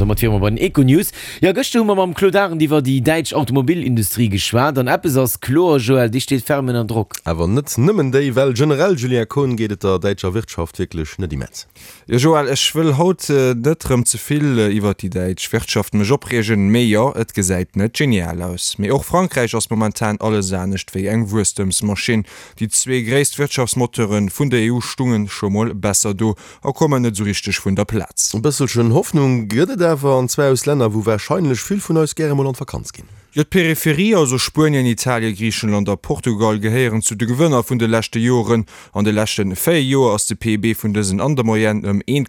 mat Firma bei den Eco-News. Ja gëchte hummer am Klodaren, die war die Deitsch Automobilindustrie geschwar, dann App ass Chlor Joel, Di steet fermen an Druck. Aber net nimmen déi, well generell Julia Kohn gehtt der deitscher Wirtschaft wirklich net die Metz. Ja, Joel, ich will haut netrem zuviel iwwer die Deitsch Wirtschaft me Jobregen méier et gesäit net genial aus. Mei auch Frankreich ass momentan alle sanecht wéi eng Wurstemsmaschine. Die zwee gréist Wirtschaftsmotoren vun der EU stungen schon mal besser do a kommen net so richtig vun der Platz. Bësselchen Hoffnung gëtt dawer an zwei aus Länder, wo wahrscheinlich viel vun auss gerne mal an Vakanz gin. Ja, Peripherie also Spanien, Italien, Griechenland a Portugal geheieren zu de Gewënner vun de lächte Joren an de lächten 4 Joer ass de PB vun dessen ander Moyen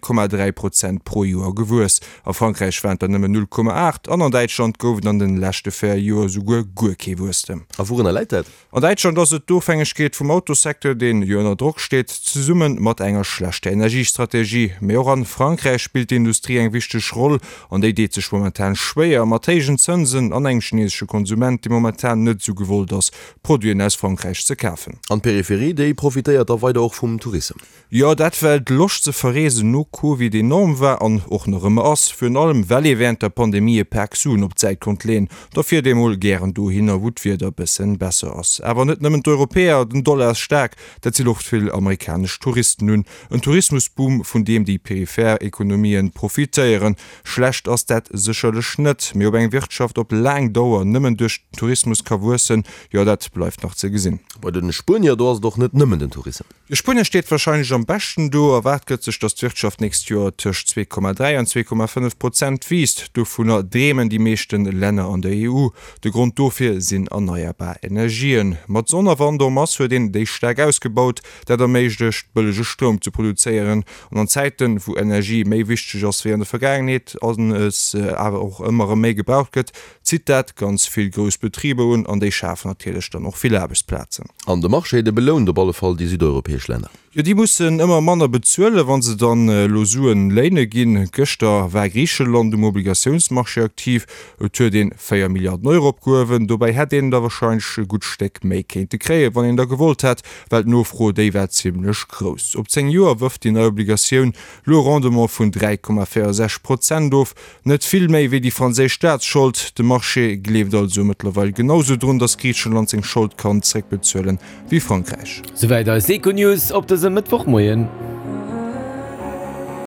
1,3% pro Joer gewus. A Frankreich went an 0,8 an Deitschland goufen an den lächte 4 Joer sougu Gukewurste. A woen er leitet? An Deitschland ass et dofängeg geht vum Autosektor den Joner Druck steet ze summen mat enger schlechte Energiestrategie. Mei auch an Frankreich spielt die Industrie eng wichteg Roll an déi deet sech momentan schwéier Matthägen Zënsen an eng chinesische Konsument die momentan net so gewollt ass Produien aus Frankreich ze kaufen. An Peripherie déi profitéiert der weiter auch vum Tourismus. Ja, dat Welt loch ze verreesen no Covid enorm war an och noch immer ass vun allem Well während der Pandemie Perun op Zeit kon lehn, dafir demol gern du hinner wut wie der bisssen besser ass. Aber net nëmmen Europäer den Dollar stark, dat sie lucht vill amerikasch Touristen nun een Tourismusboom vun dem die Peripherökonomien profitéieren schlecht ass dat sicherlech net mé op eng Wirtschaft op lang Dauer nimmen durch Tourismus kawussen, ja dat bleibt noch ze gesinn. Bei den Spanier do doch net nimmen den Tourismus. Die Spanier steht wahrscheinlich am besten do erwartet sich das Wirtschaft nächst Jahr tisch 2,3 und 2,5% wiest du vun Dremen die meeschten Länder an der EU. De Grund dofir sind erneuerbar Energien. Mat Sonnerwander mass für den déi stark ausgebaut, dat der meigcht bëllege Strom zu produzieren und an Zeiten wo Energie méi wichtig ass wie in der Vergangenheit es aber auch immer méi gebraucht gëtt, zieht dat ganz viel Großbetriebe und an die schaffen natürlich dann noch viele Arbeitsplätze. An der Marschede belohnt der Ballefall die südeuropäisch Länder. Ja, die mussten immer Manner bezuelle, wann sie dann Losuren leine gin. Göster war Griechenland im Obligationsmarsche aktiv hue den 4 Milliarden Euro abkurven. Dabei hat den da wahrscheinlich gut Steck méi kente kree, wann der gewollt hat, weil nur froh de war ziemlich groß. Op 10 Joer wirft die Obligation lo Rendement von 3,46% auf. Net viel méi wie die französische Staatsschuld. De Marché lebt also mittlerweile genauso drin, dass Griechenland seg Schuld kann zurück bezuelen wie Frankreich. Soweit als Eco-News op der Mittwochmoien.